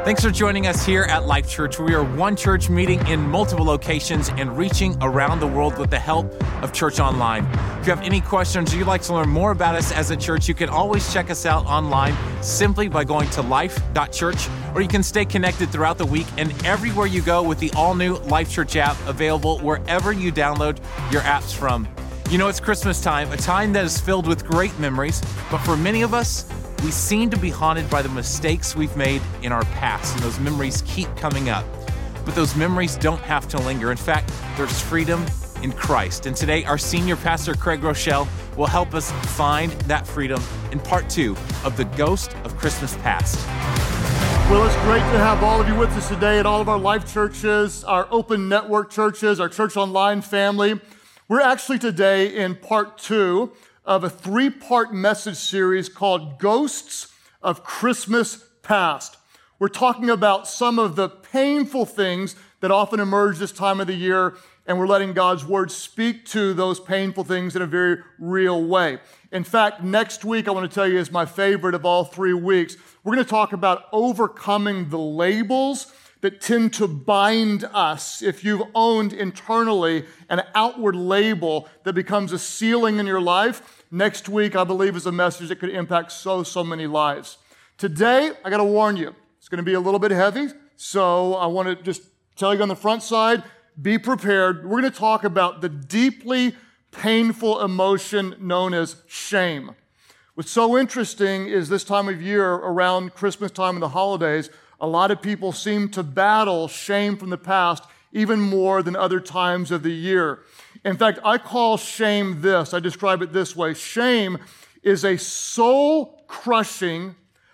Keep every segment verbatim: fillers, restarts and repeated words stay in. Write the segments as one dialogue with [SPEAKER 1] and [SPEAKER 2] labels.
[SPEAKER 1] Thanks for joining us here at Life Church. We are one church meeting in multiple locations and reaching around the world with the help of Church Online. If you have any questions or you'd like to learn more about us as a church, you can always check us out online simply by going to life dot church, or you can stay connected throughout the week and everywhere you go with the all-new Life Church app, available wherever you download your apps from. You know, it's Christmas time, a time that is filled with great memories, but for many of us, we seem to be haunted by the mistakes we've made in our past, and those memories keep coming up. But those memories don't have to linger. In fact, there's freedom in Christ. And today, our senior pastor, Craig Rochelle, will help us find that freedom in part two of The Ghost of Christmas Past.
[SPEAKER 2] Well, it's great to have all of you with us today at all of our Life churches, our open network churches, our Church Online family. We're actually today in part two of a three-part message series called Ghosts of Christmas Past. We're talking about some of the painful things that often emerge this time of the year, and we're letting God's Word speak to those painful things in a very real way. In fact, next week, I want to tell you, is my favorite of all three weeks. We're going to talk about overcoming the labels that tend to bind us. If you've owned internally an outward label that becomes a ceiling in your life, next week, I believe, is a message that could impact so, so many lives. Today, I got to warn you, it's going to be a little bit heavy, so I want to just tell you on the front side, be prepared. We're going to talk about the deeply painful emotion known as shame. What's so interesting is this time of year, around Christmas time and the holidays, a lot of people seem to battle shame from the past even more than other times of the year. In fact, I call shame this, I describe it this way. Shame is a soul-crushing,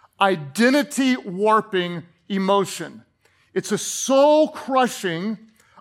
[SPEAKER 2] identity-warping emotion. It's a soul-crushing,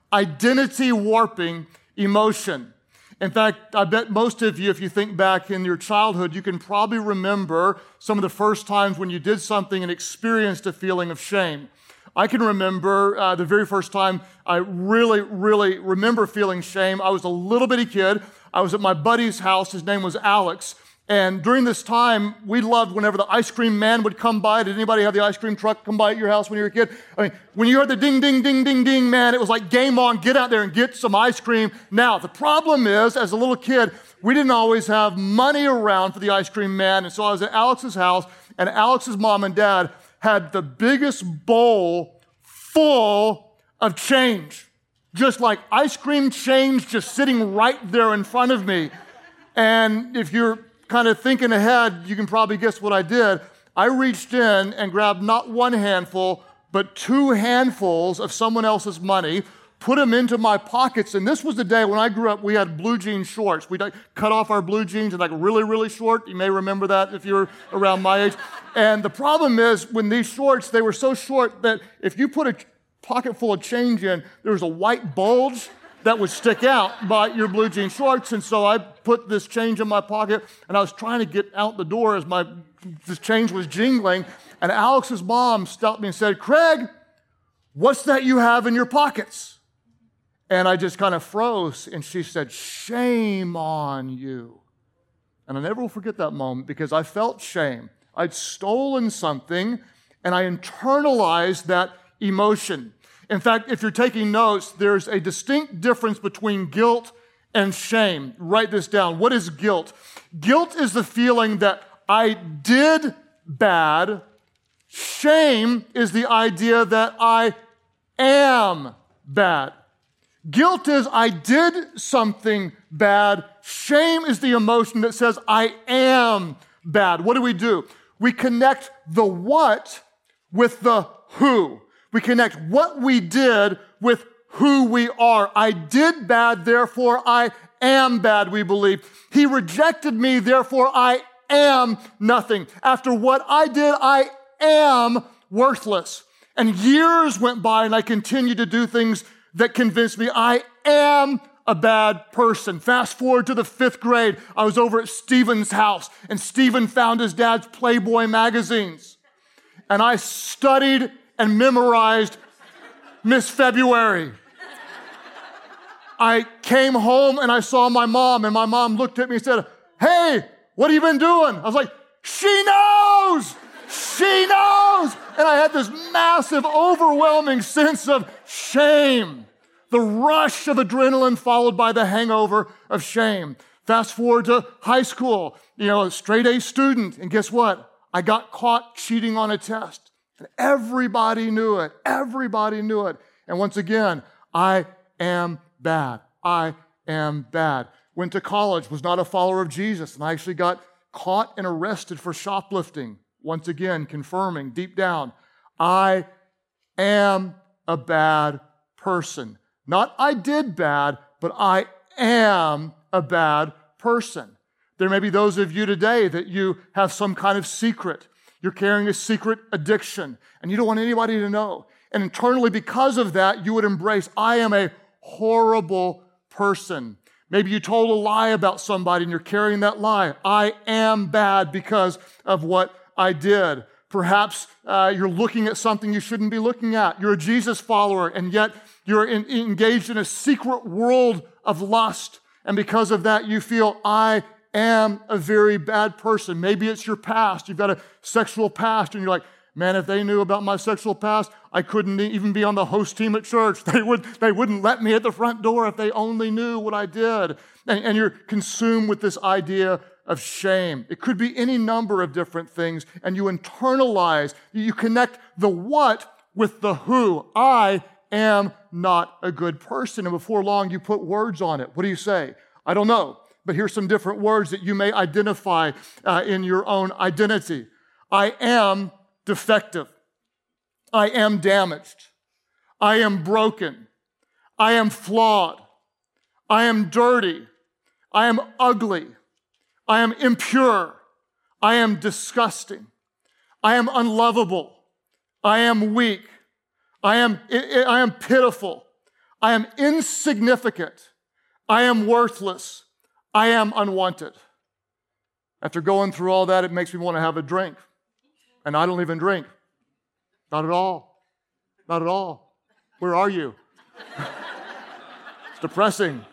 [SPEAKER 2] identity-warping emotion. In fact, I bet most of you, if you think back in your childhood, you can probably remember some of the first times when you did something and experienced a feeling of shame. I can remember uh, the very first time I really, really remember feeling shame. I was a little bitty kid. I was at my buddy's house. His name was Alex. And during this time, we loved whenever the ice cream man would come by. Did anybody have the ice cream truck come by at your house when you were a kid? I mean, when you heard the ding, ding, ding, ding, ding, man, it was like game on. Get out there and get some ice cream. Now, the problem is, as a little kid, we didn't always have money around for the ice cream man. And so I was at Alex's house, and Alex's mom and dad had the biggest bowl full of change. Just like ice cream change just sitting right there in front of me. And if you're kind of thinking ahead, you can probably guess what I did. I reached in and grabbed not one handful, but two handfuls of someone else's money, put them into my pockets. And this was the day when I grew up, we had blue jean shorts. We cut off our blue jeans and like really, really short. You may remember that if you were around my age. And the problem is when these shorts, they were so short that if you put a pocket full of change in, there was a white bulge that would stick out by your blue jean shorts. And so I put this change in my pocket, and I was trying to get out the door as my this change was jingling. And Alex's mom stopped me and said, "Craig, what's that you have in your pockets?" And I just kind of froze, and she said, "Shame on you." And I never will forget that moment because I felt shame. I'd stolen something, and I internalized that emotion. In fact, if you're taking notes, there's a distinct difference between guilt and shame. Write this down. What is guilt? Guilt is the feeling that I did bad. Shame is the idea that I am bad. Guilt is I did something bad. Shame is the emotion that says I am bad. What do we do? We connect the what with the who. We connect what we did with who we are. I did bad, therefore I am bad, we believe. He rejected me, therefore I am nothing. After what I did, I am worthless. And years went by and I continued to do things that convinced me I am a bad person. Fast forward to the fifth grade, I was over at Stephen's house, and Stephen found his dad's Playboy magazines. And I studied and memorized Miss February. I came home and I saw my mom, and my mom looked at me and said, "Hey, what have you been doing?" I was like, "She knows! She knows! And I had this massive, overwhelming sense of shame. The rush of adrenaline followed by the hangover of shame. Fast forward to high school, you know, a straight A student. And guess what? I got caught cheating on a test. And everybody knew it. Everybody knew it. And once again, I am bad. I am bad. Went to college, was not a follower of Jesus, and I actually got caught and arrested for shoplifting. Once again, confirming deep down, I am a bad person. Not I did bad, but I am a bad person. There may be those of you today that you have some kind of secret. You're carrying a secret addiction, and you don't want anybody to know. And internally, because of that, you would embrace, I am a horrible person. Maybe you told a lie about somebody, and you're carrying that lie. I am bad because of what I did. Perhaps uh, you're looking at something you shouldn't be looking at. You're a Jesus follower, and yet you're in, engaged in a secret world of lust. And because of that, you feel, I am a very bad person. Maybe it's your past. You've got a sexual past, and you're like, man, if they knew about my sexual past, I couldn't even be on the host team at church. They, would, they wouldn't let me at the front door if they only knew what I did. And, and you're consumed with this idea of shame. It could be any number of different things, and you internalize, you connect the what with the who. I am not a good person. And before long, you put words on it. What do you say? I don't know, but here's some different words that you may identify uh, in your own identity. I am defective. I am damaged. I am broken. I am flawed. I am dirty. I am ugly. I am impure. I am disgusting. I am unlovable. I am weak. I am, I am pitiful. I am insignificant. I am worthless. I am unwanted. After going through all that, it makes me want to have a drink. And I don't even drink. Not at all. Not at all. Where are you? It's depressing.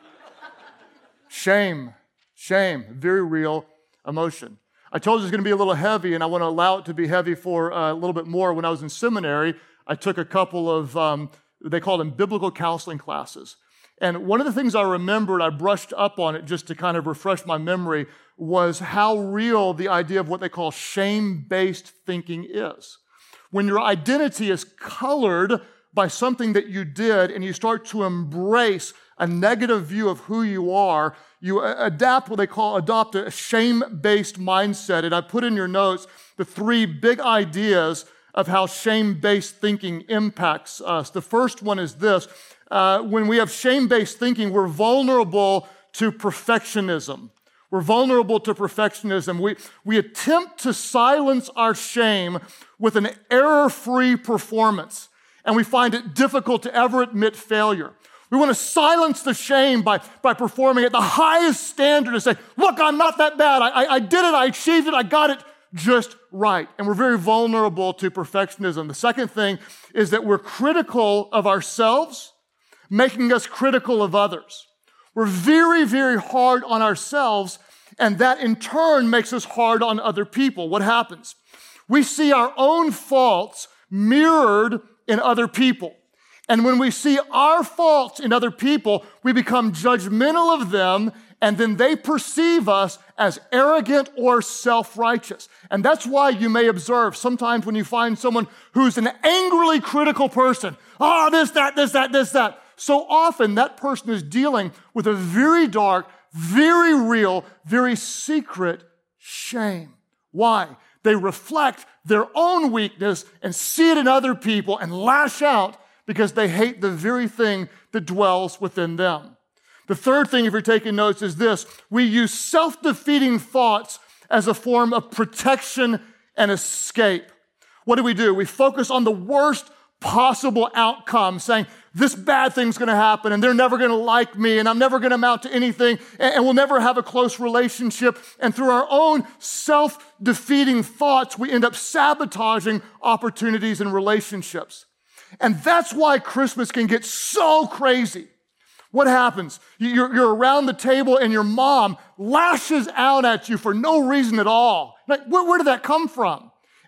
[SPEAKER 2] Shame. Shame. Very real emotion. I told you it's going to be a little heavy, and I want to allow it to be heavy for uh, a little bit more. When I was in seminary, I took a couple of, um, they called them biblical counseling classes. And one of the things I remembered, I brushed up on it just to kind of refresh my memory, was how real the idea of what they call shame-based thinking is. When your identity is colored by something that you did and you start to embrace a negative view of who you are, you adapt what they call, adopt a shame-based mindset. And I put in your notes the three big ideas of how shame-based thinking impacts us. The first one is this. Uh, when we have shame-based thinking, we're vulnerable to perfectionism. We're vulnerable to perfectionism. We, we attempt to silence our shame with an error-free performance, and we find it difficult to ever admit failure. We want to silence the shame by, by performing at the highest standard and say, look, I'm not that bad. I, I, I did it. I achieved it. I got it just right. And we're very vulnerable to perfectionism. The second thing is that we're critical of ourselves, making us critical of others. We're very, very hard on ourselves, and that in turn makes us hard on other people. What happens? We see our own faults mirrored in other people. And when we see our faults in other people, we become judgmental of them, and then they perceive us as arrogant or self-righteous. And that's why you may observe sometimes when you find someone who's an angrily critical person, oh, this, that, this, that, this, that. So often that person is dealing with a very dark, very real, very secret shame. Why? They reflect their own weakness and see it in other people and lash out because they hate the very thing that dwells within them. The third thing, if you're taking notes, is this. We use self-defeating thoughts as a form of protection and escape. What do we do? We focus on the worst possible outcome, saying, this bad thing's going to happen, and they're never going to like me, and I'm never going to amount to anything, and we'll never have a close relationship. And through our own self-defeating thoughts, we end up sabotaging opportunities and relationships. And that's why Christmas can get so crazy. What happens? You're, you're around the table, and your mom lashes out at you for no reason at all. Like, where, where did that come from?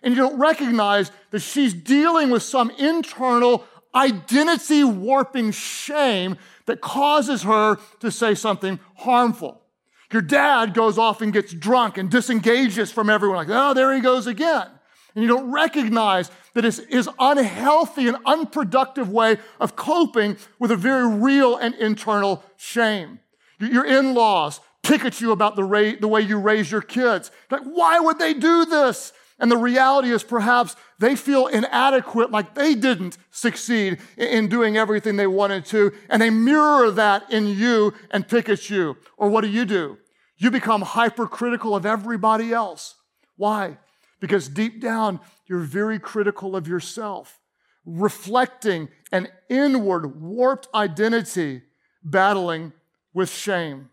[SPEAKER 2] And you don't recognize that she's dealing with some internal identity warping shame that causes her to say something harmful. Your dad goes off and gets drunk and disengages from everyone, like, oh, there he goes again. And you don't recognize that it's his unhealthy and unproductive way of coping with a very real and internal shame. Your in-laws pick at you about the, ra- the way you raise your kids. Like, why would they do this? And the reality is perhaps they feel inadequate, like they didn't succeed in doing everything they wanted to, and they mirror that in you and pick at you. Or what do you do? You become hypercritical of everybody else. Why? Because deep down, you're very critical of yourself, reflecting an inward, warped identity, battling with shame.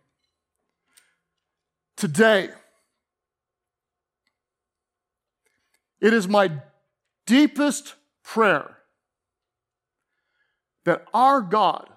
[SPEAKER 2] Today, it is my deepest prayer that our God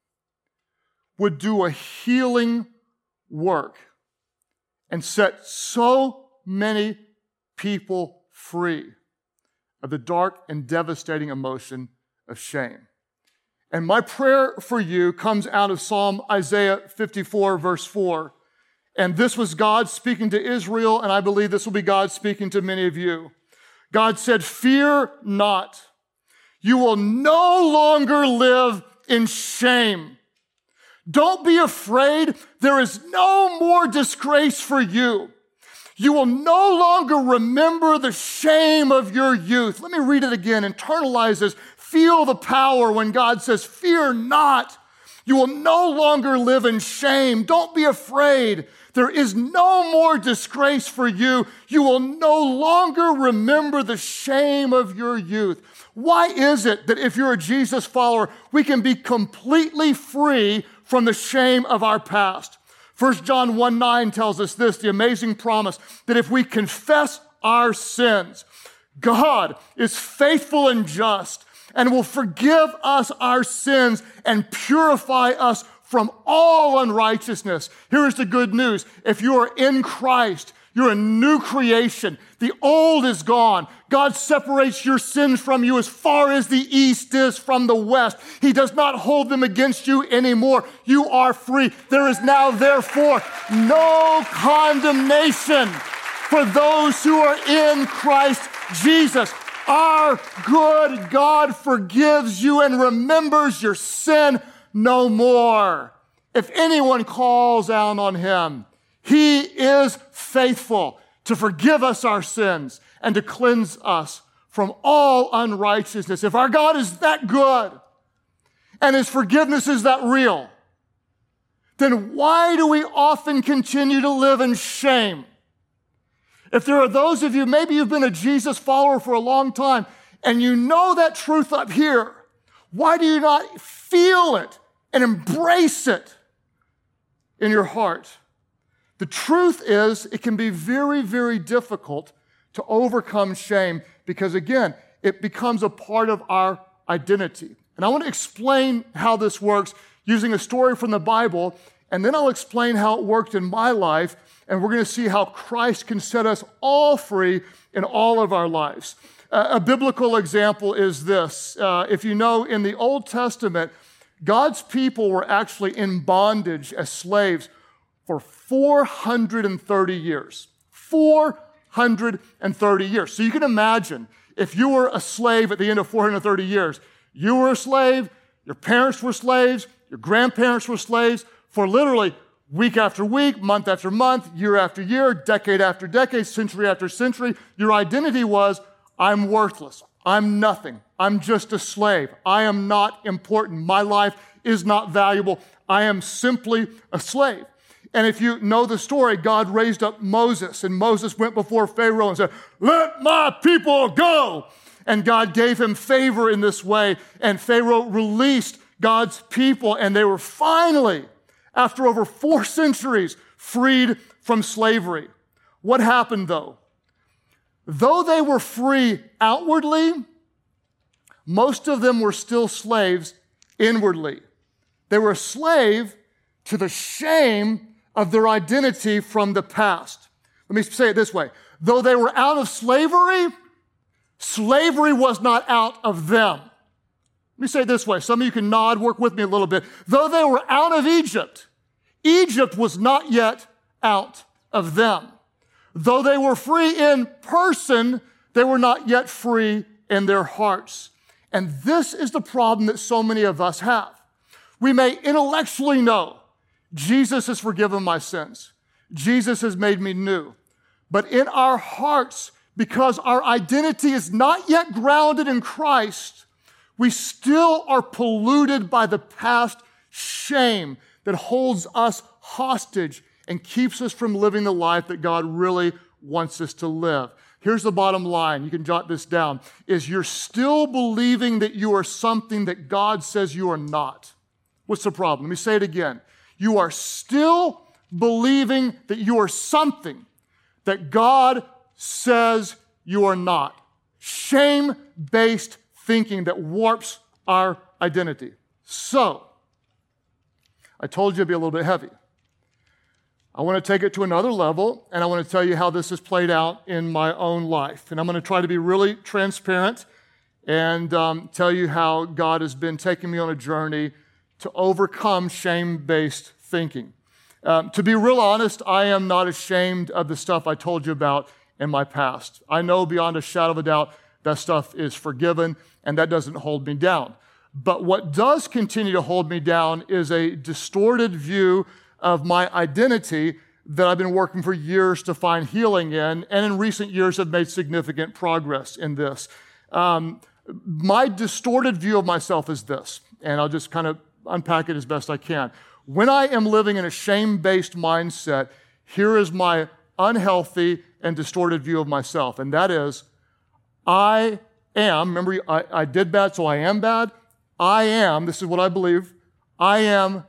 [SPEAKER 2] would do a healing work and set so many people free of the dark and devastating emotion of shame. And my prayer for you comes out of Psalm Isaiah fifty-four, verse four. And this was God speaking to Israel, and I believe this will be God speaking to many of you. God said, fear not. You will no longer live in shame. Don't be afraid. There is no more disgrace for you. You will no longer remember the shame of your youth. Let me read it again. Internalize this. Feel the power when God says, fear not. You will no longer live in shame. Don't be afraid. There is no more disgrace for you. You will no longer remember the shame of your youth. Why is it that if you're a Jesus follower, we can be completely free from the shame of our past? First John one nine tells us this, the amazing promise, that if we confess our sins, God is faithful and just and will forgive us our sins and purify us from all unrighteousness. Here is the good news. If you are in Christ, you're a new creation. The old is gone. God separates your sins from you as far as the east is from the west. He does not hold them against you anymore. You are free. There is now, therefore, no condemnation for those who are in Christ Jesus. Our good God forgives you and remembers your sin no more. If anyone calls out on him, he is faithful to forgive us our sins and to cleanse us from all unrighteousness. If our God is that good and his forgiveness is that real, then why do we often continue to live in shame? If there are those of you, maybe you've been a Jesus follower for a long time and you know that truth up here, why do you not feel it and embrace it in your heart? The truth is, it can be very, very difficult to overcome shame because, again, it becomes a part of our identity. And I want to explain how this works using a story from the Bible, and then I'll explain how it worked in my life, and we're going to see how Christ can set us all free in all of our lives. Uh, a biblical example is this. Uh, if you know, in the Old Testament, God's people were actually in bondage as slaves for four hundred thirty years. four hundred thirty years. So you can imagine if you were a slave at the end of four hundred thirty years, you were a slave, your parents were slaves, your grandparents were slaves for literally week after week, month after month, year after year, decade after decade, century after century. Your identity was, I'm worthless. I'm nothing. I'm just a slave. I am not important. My life is not valuable. I am simply a slave. And if you know the story, God raised up Moses, and Moses went before Pharaoh and said, let my people go. And God gave him favor in this way, and Pharaoh released God's people, and they were finally, after over four centuries, freed from slavery. What happened though? Though they were free outwardly, most of them were still slaves inwardly. They were a slave to the shame of their identity from the past. Let me say it this way. Though they were out of slavery, Slavery was not out of them. Let me say it this way. Some of you can nod, work with me a little bit. Though they were out of Egypt, Egypt was not yet out of them. Though they were free in person, they were not yet free in their hearts. And this is the problem that so many of us have. We may intellectually know Jesus has forgiven my sins. Jesus has made me new. But in our hearts, because our identity is not yet grounded in Christ, we still are polluted by the past shame that holds us hostage and keeps us from living the life that God really wants us to live. Here's the bottom line. You can jot this down. Is you're still believing that you are something that God says you are not. What's the problem? Let me say it again. You are still believing that you are something that God says you are not. Shame-based thinking that warps our identity. So, I told you it'd be a little bit heavy. I want to take it to another level, and I want to tell you how this has played out in my own life. And I'm going to try to be really transparent and um, tell you how God has been taking me on a journey to overcome shame-based thinking. Um, to be real honest, I am not ashamed of the stuff I told you about in my past. I know beyond a shadow of a doubt that stuff is forgiven, and that doesn't hold me down. But what does continue to hold me down is a distorted view of my identity that I've been working for years to find healing in, and in recent years have made significant progress in this. Um, my distorted view of myself is this, and I'll just kind of unpack it as best I can. When I am living in a shame-based mindset, here is my unhealthy and distorted view of myself, and that is, I am, remember I, I did bad, so I am bad. I am, this is what I believe, I am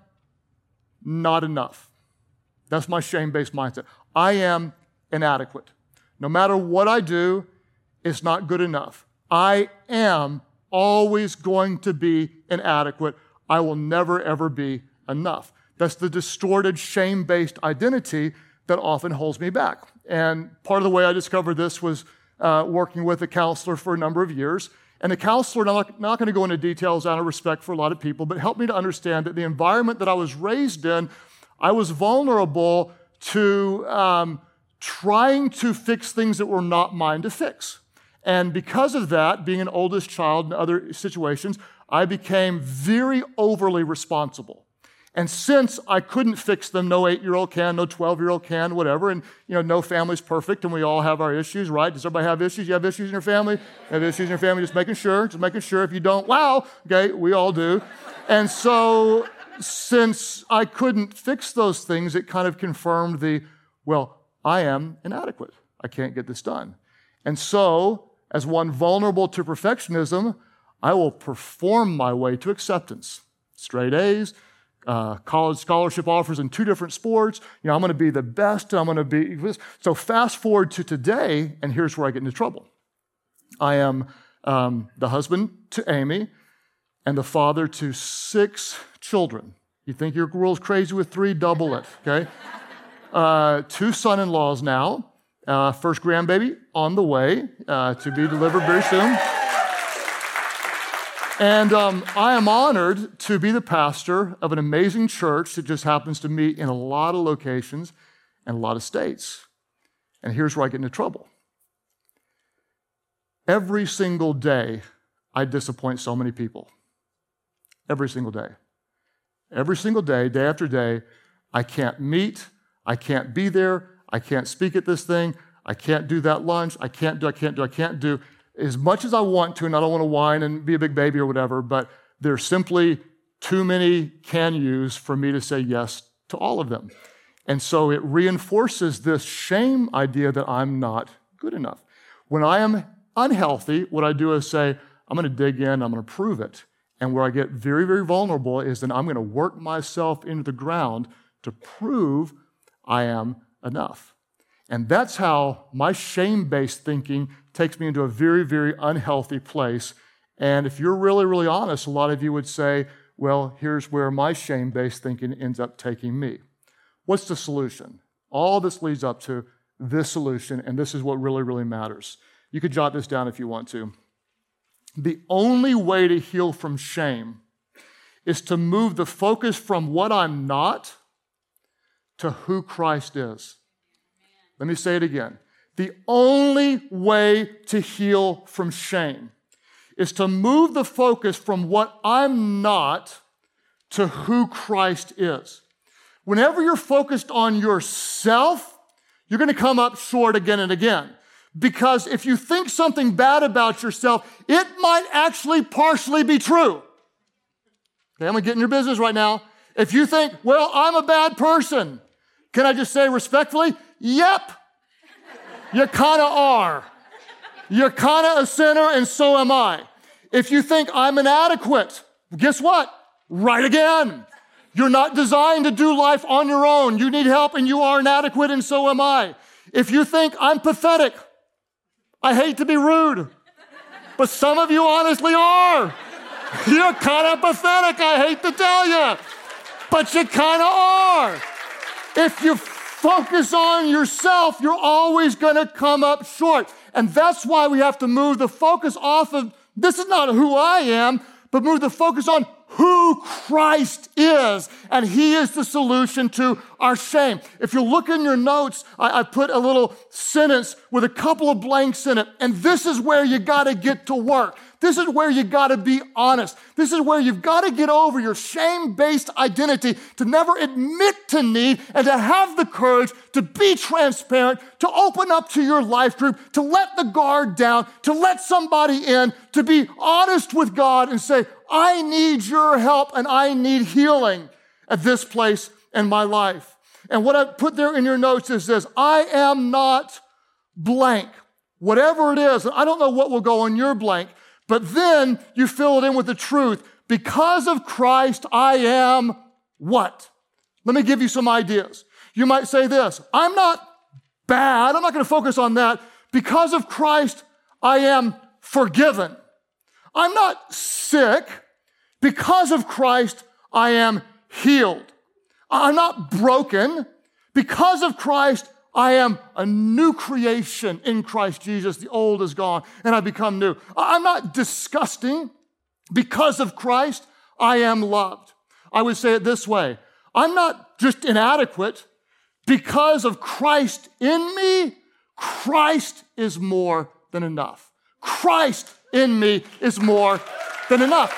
[SPEAKER 2] not enough. That's my shame-based mindset. I am inadequate. No matter what I do, it's not good enough. I am always going to be inadequate. I will never, ever be enough. That's the distorted, shame-based identity that often holds me back. And part of the way I discovered this was uh, working with a counselor for a number of years. And the counselor, and I'm not, not going to go into details out of respect for a lot of people, but helped me to understand that the environment that I was raised in, I was vulnerable to um, trying to fix things that were not mine to fix. And because of that, being an oldest child in other situations, I became very overly responsible. And since I couldn't fix them, no eight-year-old can, no twelve-year-old can, whatever, and you know, no family's perfect, and we all have our issues, right? Does everybody have issues? You have issues in your family? You have issues in your family? Just making sure, just making sure. If you don't, wow, okay, we all do. And so, since I couldn't fix those things, it kind of confirmed the, well, I am inadequate. I can't get this done. And so, as one vulnerable to perfectionism, I will perform my way to acceptance. Straight A's, Uh, college scholarship offers in two different sports. You know, I'm going to be the best. I'm going to be this. So fast forward to today, and here's where I get into trouble. I am um, the husband to Amy and the father to six children. You think your world's crazy with three? Double it, okay? Uh, two son-in-laws now. Uh, first grandbaby on the way uh, to be delivered very soon. And um, I am honored to be the pastor of an amazing church that just happens to meet in a lot of locations and a lot of states. And here's where I get into trouble. Every single day, I disappoint so many people. Every single day. Every single day, day after day, I can't meet, I can't be there, I can't speak at this thing, I can't do that lunch, I can't do, I can't do, I can't do. As much as I want to, and I don't want to whine and be a big baby or whatever, but there's simply too many can-yous for me to say yes to all of them. And so it reinforces this shame idea that I'm not good enough. When I am unhealthy, what I do is say, I'm going to dig in, I'm going to prove it. And where I get very, very vulnerable is then I'm going to work myself into the ground to prove I am enough. And that's how my shame-based thinking takes me into a very, very unhealthy place. And if you're really, really honest, a lot of you would say, well, here's where my shame-based thinking ends up taking me. What's the solution? All this leads up to this solution, and this is what really, really matters. You could jot this down if you want to. The only way to heal from shame is to move the focus from what I'm not to who Christ is. Let me say it again. The only way to heal from shame is to move the focus from what I'm not to who Christ is. Whenever you're focused on yourself, you're going to come up short again and again. Because if you think something bad about yourself, it might actually partially be true. Okay, I'm going to get in your business right now. If you think, well, I'm a bad person, can I just say respectfully, yep, you kind of are. You're kind of a sinner, and so am I. If you think I'm inadequate, guess what? Right again. You're not designed to do life on your own. You need help, and you are inadequate, and so am I. If you think I'm pathetic, I hate to be rude, but some of you honestly are. You're kind of pathetic, I hate to tell you, but you kind of are. If you focus on yourself, you're always going to come up short. And that's why we have to move the focus off of, this is not who I am, but move the focus on who Christ is. And he is the solution to our shame. If you look in your notes, I, I put a little sentence with a couple of blanks in it. And this is where you got to get to work. This is where you got to be honest. This is where you've got to get over your shame-based identity, to never admit to need, and to have the courage to be transparent, to open up to your life group, to let the guard down, to let somebody in, to be honest with God and say, I need your help and I need healing at this place in my life. And what I put there in your notes is this: I am not blank. Whatever it is, I don't know what will go on your blank, but then you fill it in with the truth. Because of Christ, I am what? Let me give you some ideas. You might say this: I'm not bad. I'm not going to focus on that. Because of Christ, I am forgiven. I'm not sick. Because of Christ, I am healed. I'm not broken. Because of Christ, I am a new creation in Christ Jesus. The old is gone, and I become new. I'm not disgusting. Because of Christ, I am loved. I would say it this way: I'm not just inadequate. Because of Christ in me, Christ is more than enough. Christ in me is more than enough.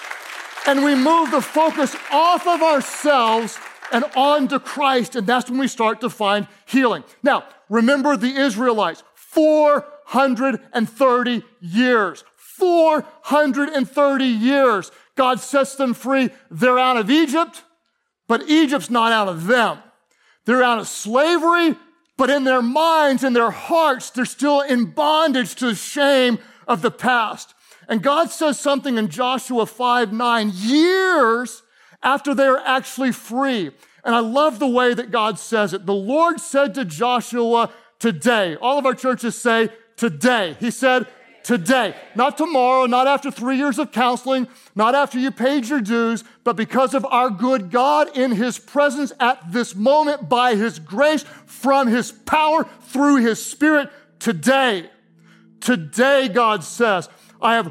[SPEAKER 2] And we move the focus off of ourselves and on to Christ, and that's when we start to find healing. Now, remember the Israelites, four hundred thirty years. four hundred thirty years. God sets them free. They're out of Egypt, but Egypt's not out of them. They're out of slavery, but in their minds, in their hearts, they're still in bondage to the shame of the past. And God says something in Joshua five nine, years after they are actually free. And I love the way that God says it. The Lord said to Joshua, today. All of our churches say today. He said today. Not tomorrow, not after three years of counseling, not after you paid your dues, but because of our good God in his presence at this moment, by his grace, from his power, through his Spirit, today. Today, God says, I have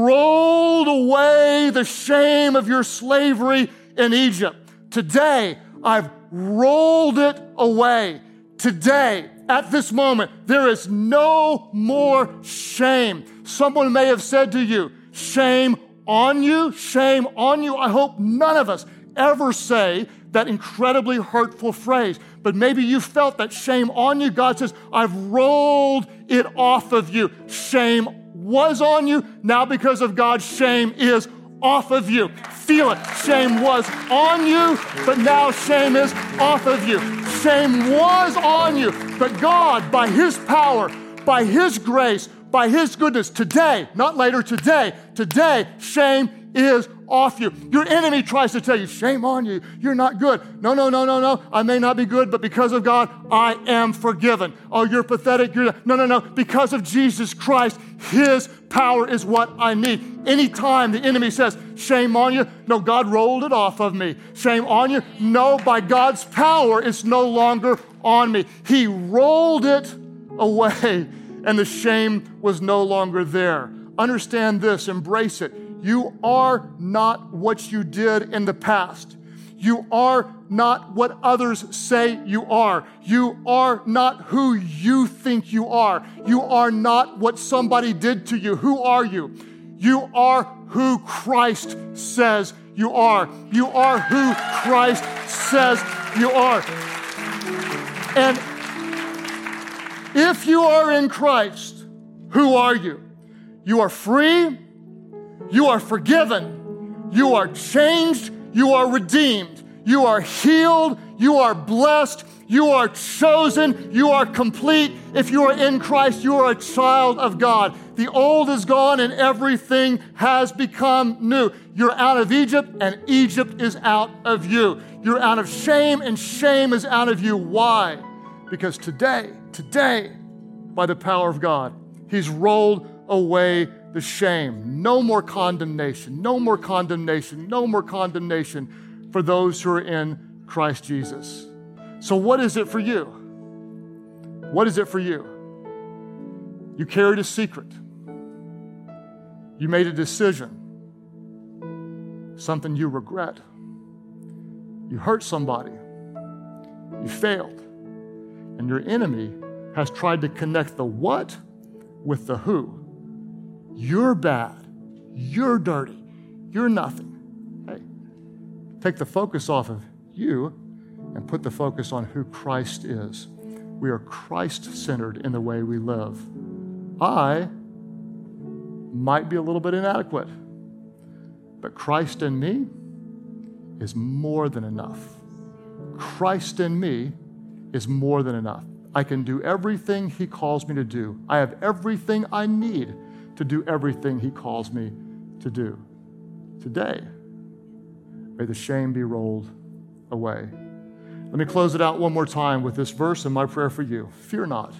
[SPEAKER 2] rolled away the shame of your slavery in Egypt. Today, I've rolled it away. Today, at this moment, there is no more shame. Someone may have said to you, shame on you, shame on you. I hope none of us ever say that incredibly hurtful phrase. But maybe you felt that shame on you. God says, I've rolled it off of you. Shame was on you. Now because of God, shame is off of you. Feel it. Shame was on you, but now shame is off of you. Shame was on you, but God, by his power, by his grace, by his goodness, today, not later, today, today, shame is off you. Your enemy tries to tell you, shame on you, you're not good. No, no, no, no, no, I may not be good, but because of God, I am forgiven. Oh, you're pathetic. You're no, no, no. Because of Jesus Christ, his power is what I need. Anytime the enemy says, shame on you, no, God rolled it off of me. Shame on you, no, by God's power, it's no longer on me. He rolled it away. and the shame was no longer there. Understand this, embrace it. You are not what you did in the past. You are not what others say you are. You are not who you think you are. You are not what somebody did to you. Who are you? You are who Christ says you are. You are who Christ says you are. And if you are in Christ, who are you? You are free. You are forgiven. You are changed. You are redeemed. You are healed. You are blessed. You are chosen. You are complete. If you are in Christ, you are a child of God. The old is gone and everything has become new. You're out of Egypt and Egypt is out of you. You're out of shame and shame is out of you. Why? Because today, today, by the power of God, He's rolled away the shame. No more condemnation. No more condemnation. No more condemnation for those who are in Christ Jesus. So what is it for you? What is it for you? You carried a secret. You made a decision. Something you regret. You hurt somebody. You failed. And your enemy has tried to connect the what with the who. You're bad. You're dirty. You're nothing. Hey, take the focus off of you and put the focus on who Christ is. We are Christ-centered in the way we live. I might be a little bit inadequate, but Christ in me is more than enough. Christ in me is more than enough. I can do everything He calls me to do. I have everything I need to do everything He calls me to do. Today, may the shame be rolled away. Let me close it out one more time with this verse and my prayer for you. Fear not.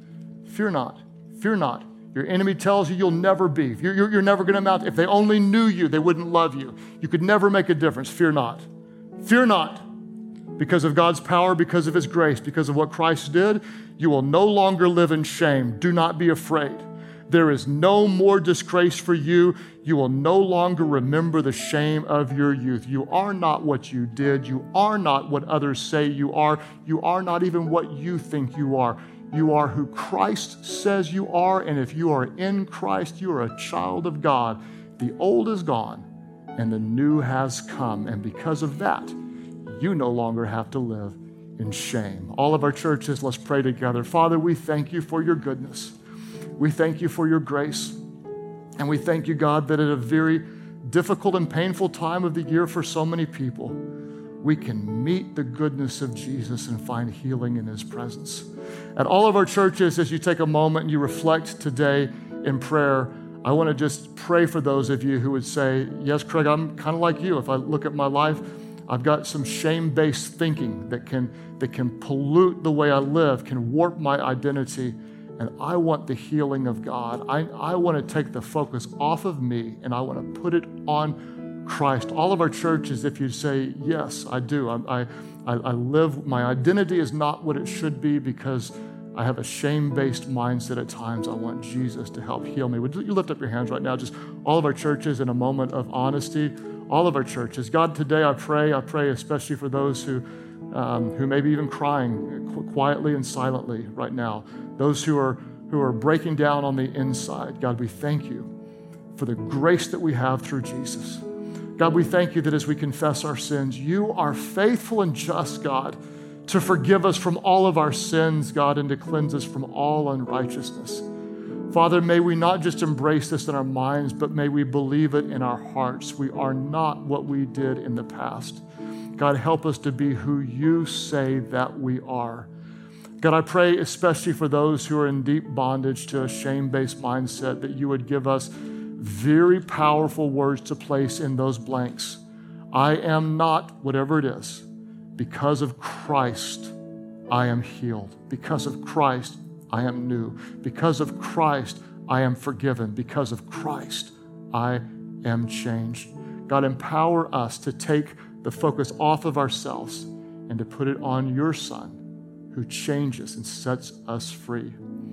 [SPEAKER 2] Fear not. Fear not. Your enemy tells you you'll never be. You're, you're, you're never going to amount. If they only knew you, they wouldn't love you. You could never make a difference. Fear not. Fear not. Because of God's power, because of His grace, because of what Christ did, you will no longer live in shame. Do not be afraid. There is no more disgrace for you. You will no longer remember the shame of your youth. You are not what you did. You are not what others say you are. You are not even what you think you are. You are who Christ says you are, and if you are in Christ, you are a child of God. The old is gone, and the new has come, and because of that, you no longer have to live in shame. All of our churches, let's pray together. Father, we thank you for your goodness. We thank you for your grace, and we thank you, God, that at a very difficult and painful time of the year for so many people, we can meet the goodness of Jesus and find healing in His presence. At all of our churches, as you take a moment and you reflect today in prayer, I want to just pray for those of you who would say, yes, Craig, I'm kind of like you. If I look at my life, I've got some shame-based thinking that can, that can pollute the way I live, can warp my identity, and I want the healing of God. I, I want to take the focus off of me, and I want to put it on Christ. All of our churches, if you say, yes, I do. I, I, I live, my identity is not what it should be because I have a shame-based mindset at times. I want Jesus to help heal me. Would you lift up your hands right now? Just all of our churches in a moment of honesty. All of our churches. God, today I pray, I pray especially for those who um, who may be even crying qu- quietly and silently right now. Those who are who are breaking down on the inside. God, we thank you for the grace that we have through Jesus. God, we thank you that as we confess our sins, you are faithful and just, God, to forgive us from all of our sins, God, and to cleanse us from all unrighteousness. Father, may we not just embrace this in our minds, but may we believe it in our hearts. We are not what we did in the past. God, help us to be who you say that we are. God, I pray especially for those who are in deep bondage to a shame-based mindset that you would give us very powerful words to place in those blanks. I am not whatever it is. Because of Christ, I am healed. Because of Christ, I am new. Because of Christ, I am forgiven. Because of Christ, I am changed. God, empower us to take the focus off of ourselves and to put it on your Son who changes and sets us free.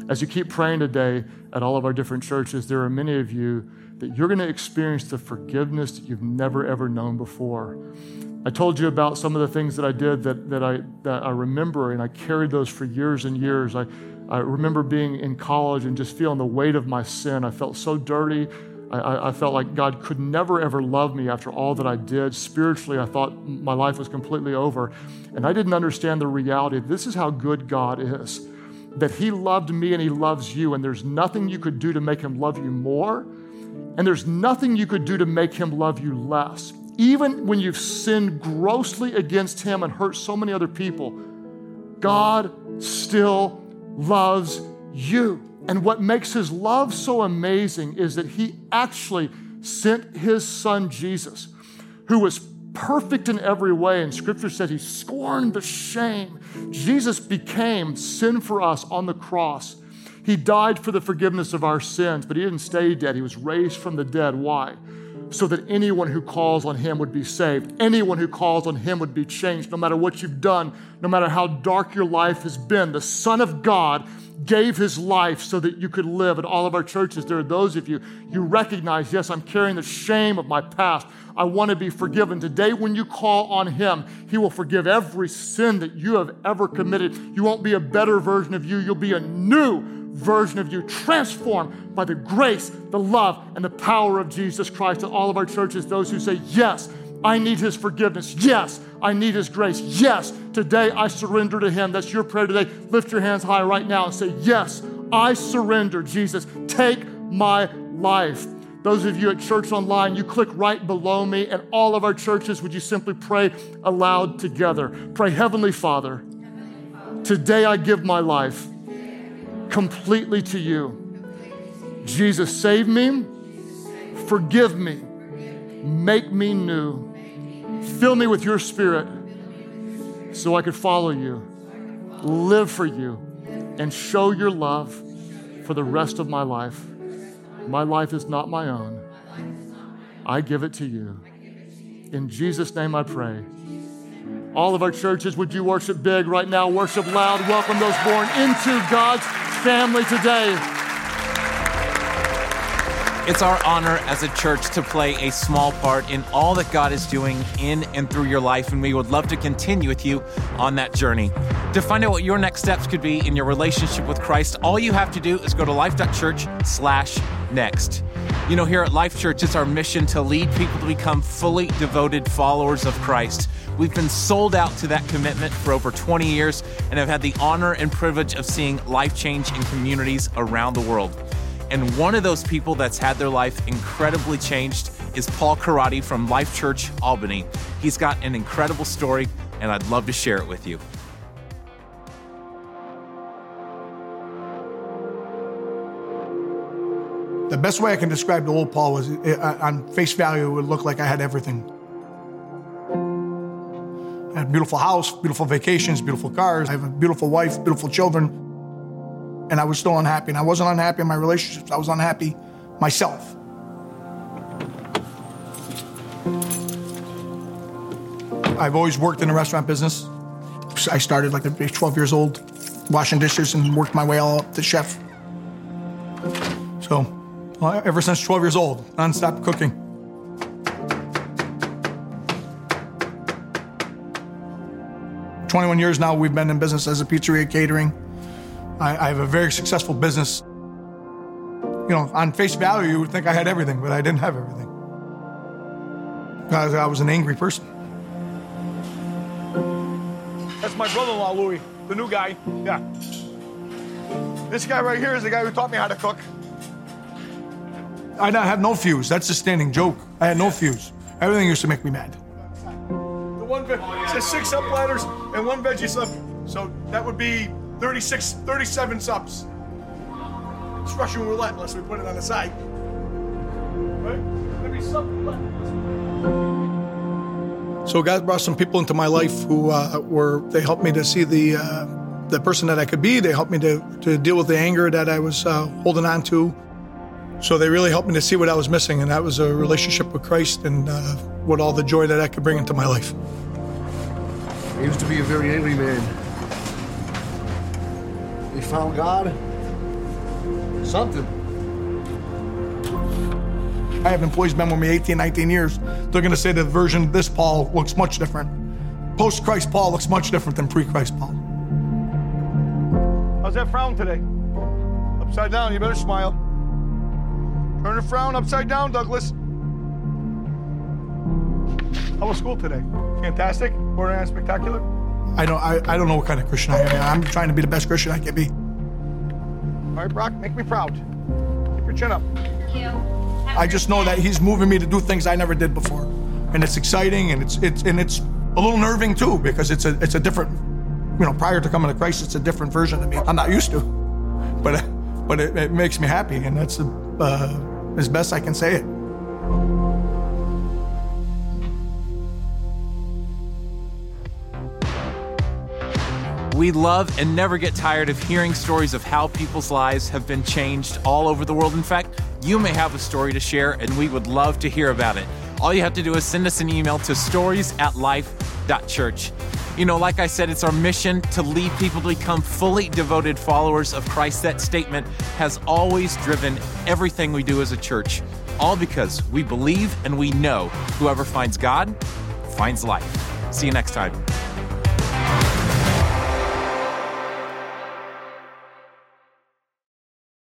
[SPEAKER 2] As you keep praying today at all of our different churches, there are many of you that you're going to experience the forgiveness that you've never, ever known before. I told you about some of the things that I did that, that, I, that I remember, and I carried those for years and years. I, I remember being in college and just feeling the weight of my sin. I felt so dirty. I, I felt like God could never, ever love me after all that I did. Spiritually, I thought my life was completely over. And I didn't understand the reality. This is how good God is, that he loved me and he loves you, and there's nothing you could do to make him love you more, and there's nothing you could do to make him love you less. Even when you've sinned grossly against him and hurt so many other people, God still loves you. And what makes his love so amazing is that he actually sent his son Jesus, who was perfect in every way. And scripture says he scorned the shame. Jesus became sin for us on the cross. He died for the forgiveness of our sins, but he didn't stay dead. He was raised from the dead. Why? So that anyone who calls on him would be saved. Anyone who calls on him would be changed, no matter what you've done, no matter how dark your life has been. The Son of God gave his life so that you could live. At all of our churches, there are those of you, you recognize, yes, I'm carrying the shame of my past. I want to be forgiven. Today, when you call on him, he will forgive every sin that you have ever committed. You won't be a better version of you. You'll be a new version of you, transformed by the grace, the love, and the power of Jesus Christ. At all of our churches, those who say, yes, I need his forgiveness. Yes, I need his grace. Yes, today I surrender to him. That's your prayer today. Lift your hands high right now and say, yes, I surrender, Jesus. Take my life. Those of you at Church Online, you click right below me, and all of our churches, would you simply pray aloud together? Pray, Heavenly Father, today I give my life completely to you. Jesus, save me, forgive me, make me new. Fill me with your spirit so I could follow you, live for you, and show your love for the rest of my life. My life is not my own. I give it to you. In Jesus' name I pray. All of our churches, would you worship big right now? Worship loud. Welcome those born into God's family today.
[SPEAKER 1] It's our honor as a church to play a small part in all that God is doing in and through your life, and we would love to continue with you on that journey. To find out what your next steps could be in your relationship with Christ, all you have to do is go to life.church slash next. You know, here at Life Church, it's our mission to lead people to become fully devoted followers of Christ. We've been sold out to that commitment for over twenty years and have had the honor and privilege of seeing life change in communities around the world. And one of those people that's had their life incredibly changed is Paul Karate from Life Church Albany. He's got an incredible story, and I'd love to share it with you.
[SPEAKER 3] The best way I can describe the old Paul was, on face value, it would look like I had everything. I had a beautiful house, beautiful vacations, beautiful cars. I have a beautiful wife, beautiful children. And I was still unhappy. And I wasn't unhappy in my relationships. I was unhappy myself. I've always worked in the restaurant business. I started like at twelve years old, washing dishes, and worked my way all up to chef. So, well, ever since twelve years old, nonstop cooking. twenty-one years now we've been in business as a pizzeria catering. I, I have a very successful business. You know, on face value, you would think I had everything, but I didn't have everything. I, I was an angry person.
[SPEAKER 4] That's my brother-in-law, Louis, the new guy. Yeah. This guy right here is the guy who taught me how to cook.
[SPEAKER 3] I had no fuse. That's a standing joke. I had no fuse. Everything used to make me mad.
[SPEAKER 4] The one, it says six up platters and one veggie sub. So that would be thirty-six, thirty-seven subs. It's Russian roulette unless we put it on the side. Right? It'd be sub roulette.
[SPEAKER 3] So God brought some people into my life who uh, were, they helped me to see the uh, the person that I could be. They helped me to, to deal with the anger that I was uh, holding on to. So they really helped me to see what I was missing, and that was a relationship with Christ and uh, what all the joy that I could bring into my life.
[SPEAKER 5] I used to be a very angry man. We found God,
[SPEAKER 2] Something.
[SPEAKER 3] I have employees been with me eighteen, nineteen years. They're going to say the version of this Paul looks much different. Post-Christ Paul looks much different than pre-Christ Paul.
[SPEAKER 4] How's that frown today? Upside down, you better smile. Turn the frown upside down, Douglas. How was school today? Fantastic? Borderline spectacular?
[SPEAKER 3] I don't I, I don't know what kind of Christian I am. I'm trying to be the best Christian I can be.
[SPEAKER 4] All right, Brock, make me proud. Keep your chin up.
[SPEAKER 6] Thank you.
[SPEAKER 3] I just know that he's moving me to do things I never did before. And it's exciting, and it's it's and it's a little nerving too, because it's a it's a different, you know, prior to coming to Christ, it's a different version of me. I'm not used to. But but it, it makes me happy, and that's uh, as best I can say it.
[SPEAKER 1] We love and never get tired of hearing stories of how people's lives have been changed all over the world. In fact, you may have a story to share, and we would love to hear about it. All you have to do is send us an email to stories at life dot church. You know, like I said, it's our mission to lead people to become fully devoted followers of Christ. That statement has always driven everything we do as a church, all because we believe and we know whoever finds God finds life. See you next time.